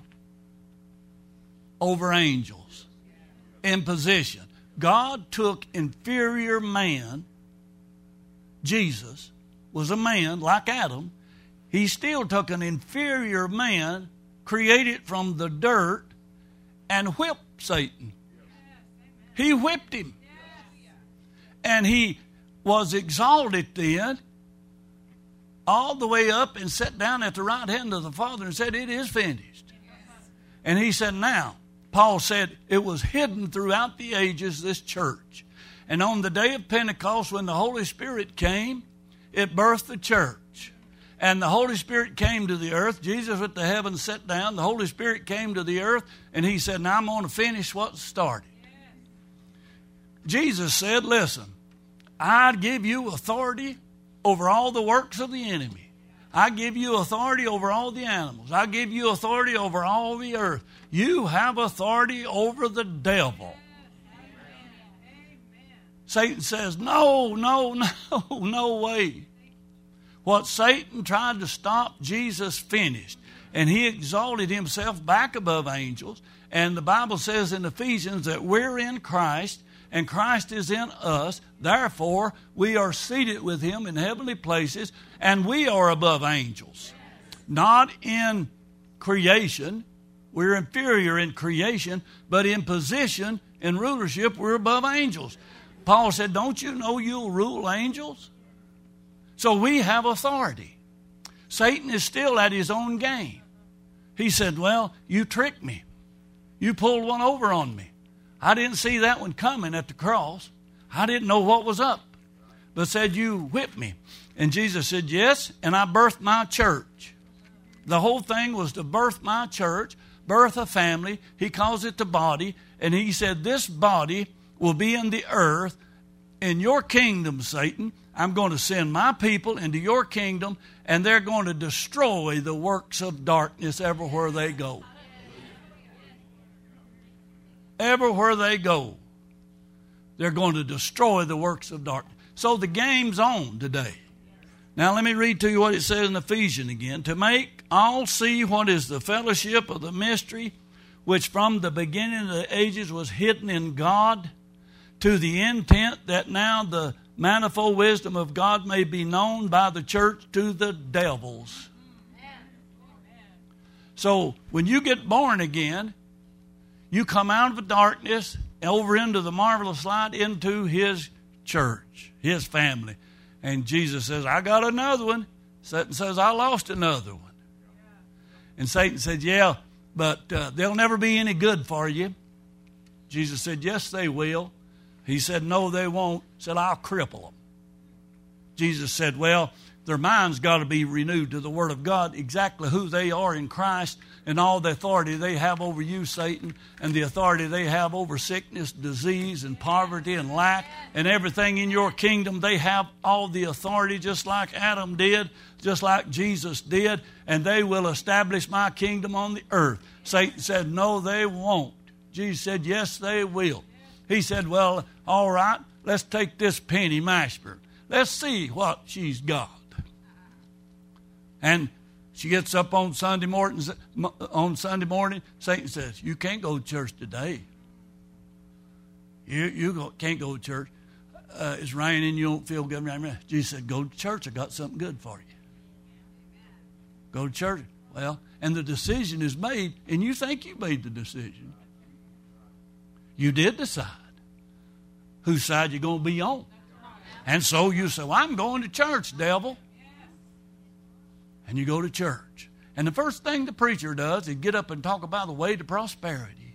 over angels in position. God took inferior man. Jesus was a man like Adam. He still took an inferior man, created from the dirt, and whipped Satan. He whipped him. And he was exalted then, all the way up, and sat down at the right hand of the Father and said, "It is finished." And he said, now, Paul said, it was hidden throughout the ages, this church. And on the day of Pentecost, when the Holy Spirit came, it birthed the church. And the Holy Spirit came to the earth. Jesus went to heaven, sat down. The Holy Spirit came to the earth, and he said, "Now I'm going to finish what started." Jesus said, "Listen, I give you authority over all the works of the enemy. I give you authority over all the animals. I give you authority over all the earth. You have authority over the devil." Satan says, no way. What Satan tried to stop, Jesus finished. And he exalted himself back above angels. And the Bible says in Ephesians that we're in Christ, and Christ is in us. Therefore, we are seated with him in heavenly places, and we are above angels. Not in creation. We're inferior in creation, but in position, in rulership, we're above angels. Paul said, "Don't you know you'll rule angels?" So we have authority. Satan is still at his own game. He said, "Well, you tricked me. You pulled one over on me. I didn't see that one coming at the cross. I didn't know what was up. But said, you whipped me." And Jesus said, "Yes, and I birthed my church." The whole thing was to birth my church, birth a family. He calls it the body. And he said, "This body will be in the earth. In your kingdom, Satan, I'm going to send my people into your kingdom, and they're going to destroy the works of darkness everywhere they go." Everywhere they go, they're going to destroy the works of darkness. So the game's on today. Now let me read to you what it says in Ephesians again. To make all see what is the fellowship of the mystery, which from the beginning of the ages was hidden in God, to the intent that now the manifold wisdom of God may be known by the church to the devils. So when you get born again, you come out of the darkness over into the marvelous light, into His church, His family. And Jesus says, I got another one. Satan says, I lost another one. And Satan said, yeah, but they'll never be any good for you. Jesus said, yes, they will. He said, no, they won't. He said, I'll cripple them. Jesus said, well, their mind's got to be renewed to the Word of God, exactly who they are in Christ and all the authority they have over you, Satan, and the authority they have over sickness, disease, and poverty and lack and everything in your kingdom. They have all the authority just like Adam did, just like Jesus did, and they will establish my kingdom on the earth. Satan said, no, they won't. Jesus said, yes, they will. He said, well, all right, let's take this Penny Mashburn. Let's see what she's got. And she gets up on Sunday morning. Satan says, you can't go to church today. You can't go to church. It's raining. You don't feel good. Jesus said, go to church. I got something good for you. Go to church. Well, and the decision is made, and you think you made the decision. You did decide whose side you're going to be on. And so you say, well, I'm going to church, devil. And you go to church. And the first thing the preacher does is get up and talk about the way to prosperity.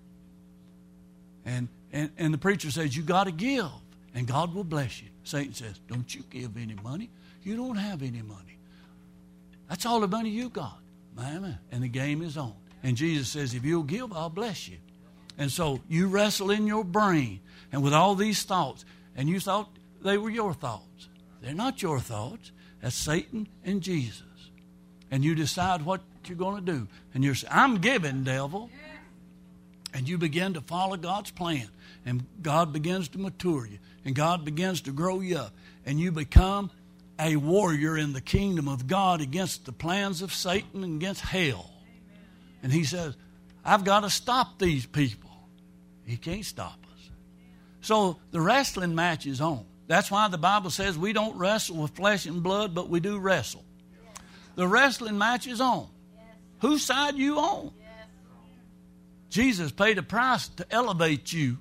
And the preacher says, you got to give, and God will bless you. Satan says, don't you give any money. You don't have any money. That's all the money you got. Amen. And the game is on. And Jesus says, if you'll give, I'll bless you. And so you wrestle in your brain and with all these thoughts, and you thought they were your thoughts. They're not your thoughts. That's Satan and Jesus. And you decide what you're going to do. And you're saying, I'm giving, devil. And you begin to follow God's plan. And God begins to mature you. And God begins to grow you up. And you become a warrior in the kingdom of God against the plans of Satan and against hell. And he says, I've got to stop these people. He can't stop us. So the wrestling match is on. That's why the Bible says we don't wrestle with flesh and blood, but we do wrestle. The wrestling match is on. Whose side you on? Jesus paid a price to elevate you.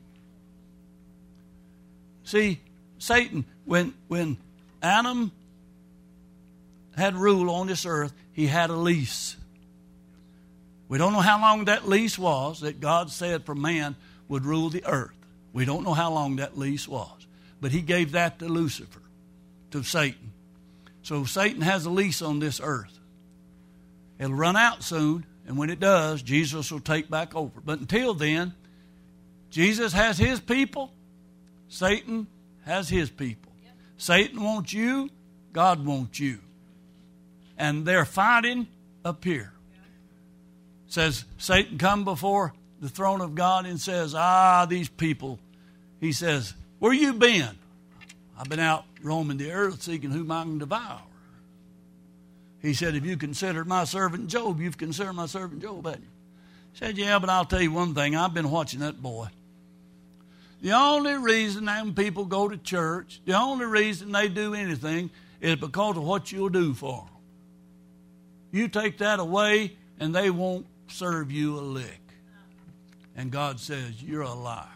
See, Satan, when Adam had rule on this earth, he had a lease. We don't know how long that lease was that God said for man would rule the earth. We don't know how long that lease was. But he gave that to Lucifer, to Satan. So Satan has a lease on this earth. It'll run out soon, and when it does, Jesus will take back over. But until then, Jesus has his people. Satan has his people. Yep. Satan wants you. God wants you. And they're fighting up here. Says Satan come before the throne of God and says, these people. He says, where you been? I've been out roaming the earth seeking whom I can devour. He said, if you considered my servant Job, you've considered my servant Job, haven't you? He said, yeah, but I'll tell you one thing. I've been watching that boy. The only reason them people go to church, the only reason they do anything is because of what you'll do for them. You take that away, and they won't serve you a lick. And God says, you're a liar.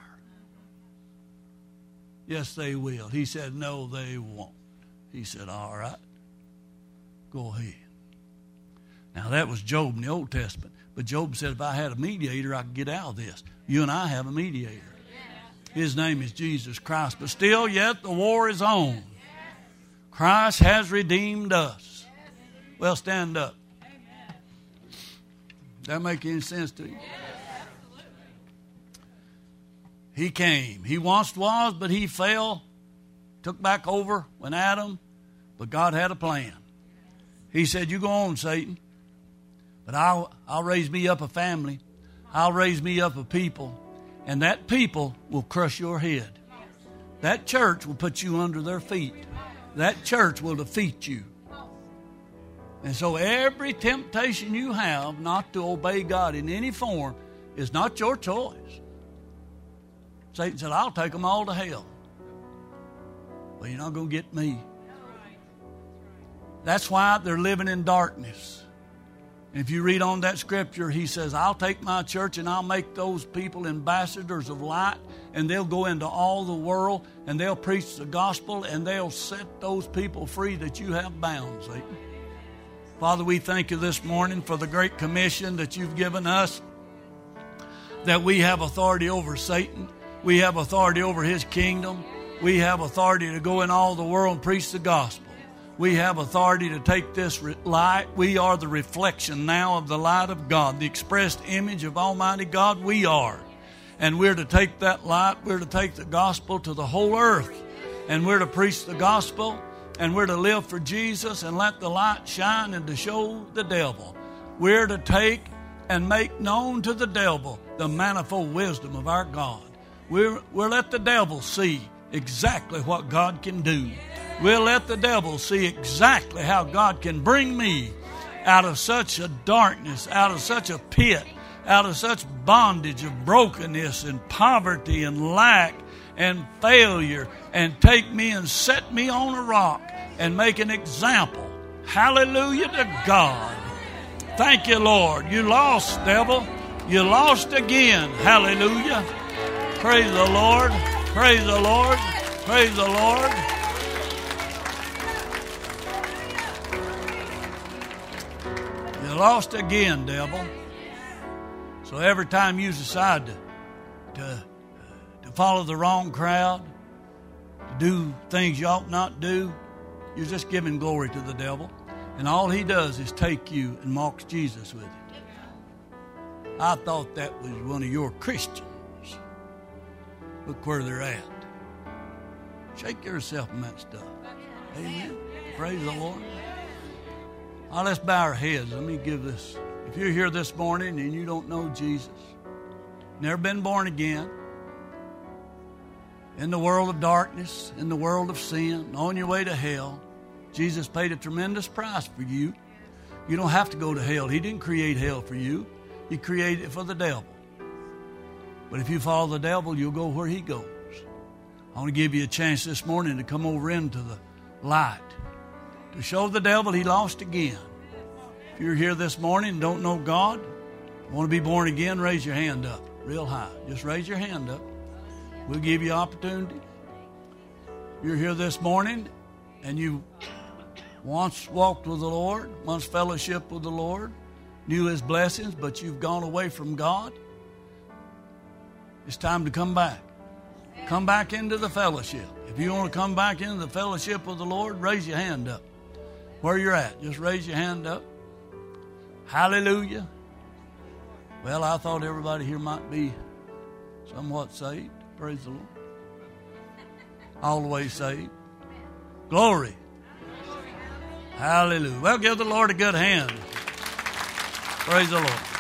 Yes, they will. He said, no, they won't. He said, all right, go ahead. Now, that was Job in the Old Testament. But Job said, if I had a mediator, I could get out of this. You and I have a mediator. His name is Jesus Christ. But still, yet the war is on. Christ has redeemed us. Well, stand up. Does that make any sense to you? He came. He once was, but he fell. Took back over when Adam. But God had a plan. He said, you go on, Satan. But I'll raise me up a family. I'll raise me up a people. And that people will crush your head. That church will put you under their feet. That church will defeat you. And so every temptation you have not to obey God in any form is not your choice. Satan said, I'll take them all to hell. Well, you're not going to get me. That's why they're living in darkness. And if you read on that scripture, he says, I'll take my church and I'll make those people ambassadors of light, and they'll go into all the world and they'll preach the gospel and they'll set those people free that you have bound, Satan. Father, we thank you this morning for the great commission that you've given us, that we have authority over Satan. We have authority over his kingdom. We have authority to go in all the world and preach the gospel. We have authority to take this light. We are the reflection now of the light of God, the expressed image of Almighty God. We are. And we're to take that light, we're to take the gospel to the whole earth. And we're to preach the gospel, and we're to live for Jesus and let the light shine and to show the devil. We're to take and make known to the devil the manifold wisdom of our God. We'll let the devil see exactly what God can do. We'll let the devil see exactly how God can bring me out of such a darkness, out of such a pit, out of such bondage of brokenness and poverty and lack and failure, and take me and set me on a rock and make an example. Hallelujah to God. Thank you, Lord. You lost, devil. You lost again. Hallelujah. Praise the Lord. Praise the Lord. Praise the Lord. You lost again, devil. So every time you decide to follow the wrong crowd, to do things you ought not do, you're just giving glory to the devil. And all he does is take you and mocks Jesus with it. I thought that was one of your Christians. Look where they're at. Shake yourself in that stuff. Amen. Praise the Lord. Now let's bow our heads. Let me give this. If you're here this morning and you don't know Jesus, never been born again, in the world of darkness, in the world of sin, on your way to hell, Jesus paid a tremendous price for you. You don't have to go to hell. He didn't create hell for you. He created it for the devil. But if you follow the devil, you'll go where he goes. I want to give you a chance this morning to come over into the light, to show the devil he lost again. If you're here this morning and don't know God, want to be born again, raise your hand up real high. Just raise your hand up. We'll give you opportunity. If you're here this morning and you once walked with the Lord, once fellowship with the Lord, knew his blessings, but you've gone away from God, it's time to come back. Come back into the fellowship. If you want to come back into the fellowship with the Lord, raise your hand up. Where you're at, just raise your hand up. Hallelujah. Well, I thought everybody here might be somewhat saved. Praise the Lord. All the way saved. Glory. Hallelujah. Well, give the Lord a good hand. Praise the Lord.